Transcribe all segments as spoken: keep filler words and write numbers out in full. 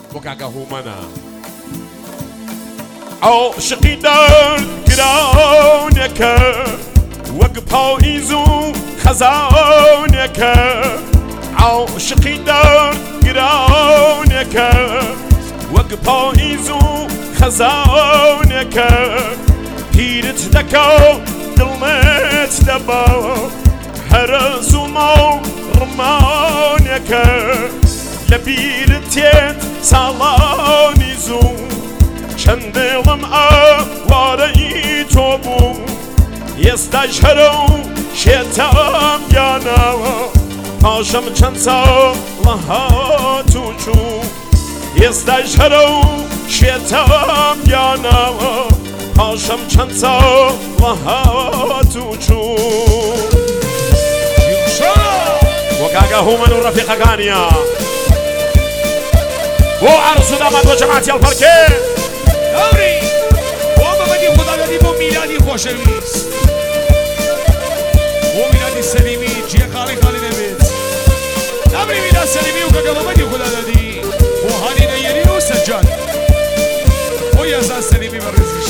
وكاكا هومانا عاشقی در گرانکه وگ پاییزو خزانکه عاشقی در گرانکه وگ پاییزو خزانکه پیرت دکا دلمت دبا هر زوما رمانکه لبیرتیت سالانی زو چند دلم آواره تو بود یستجهرو شیطان یانا پاشم چند سال ها تو چو یستجهرو شیطان یانا پاشم چند سال ها تو چو وكاكا هومن ورفيقة غانية وعرس داماد وجماعتي الفركي دوري وما بدي خدا بدي بو ميلادي خوشويس بو ميلادي السليمي جي خالي خالي نبيت دوري ميلاد السليمي وكاكا ما بدي خدا بدي بو هاني نيري وسجاد ويازا السليمي مرزيش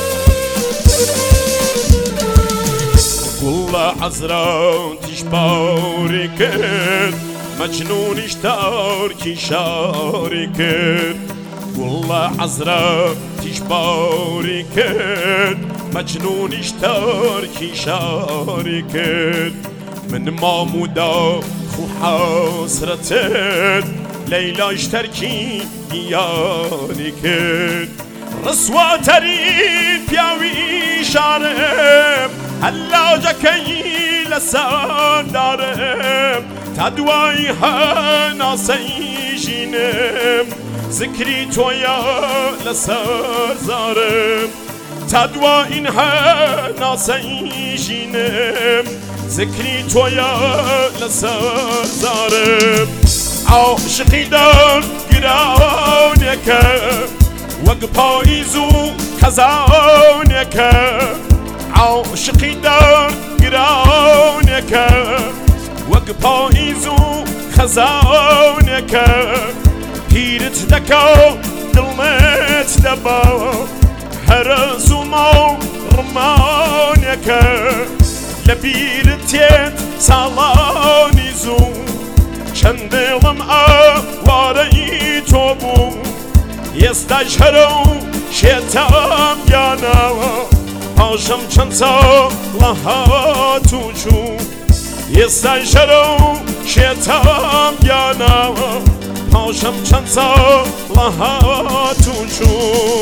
كل عزرا تشباري كر مجنون اشتار كي شاري كر كل عزرا تشباري كر مجنون اشتار كي شاري كر من مامودا خو حسرتت ليلى اشتركي دياري كر رسوا ترين بياوي شارم هلا جاكي لسان دارم تدواي هنا سيجينم ذكري تويا لسر زارم تدواي هنا سيجينم ذكري تويا لسر زارم عاشقي دار گرانك وگ پاییزو خزانك عاشقی در گرانکه وگ پاییزو خزانکه پیرت دکا دلمت دبا هر زوما رمانکه لبیرتیت سالانی زو چند دلم آواره تو بود یستجهرو شیطان یانا پاشم چند سال ها تو چو یستجهرو شیطان یانا پاشم چند سال ها تو چو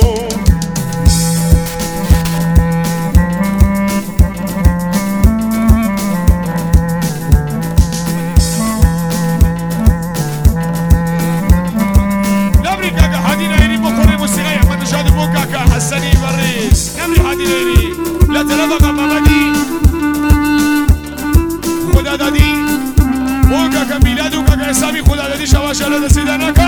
حسني بريس نمري حادي ليري لا تلفق مبادي خدا دادي وكاكا ميلاد وكاكا حسابي خدا دادي شواشا لدى سيدانك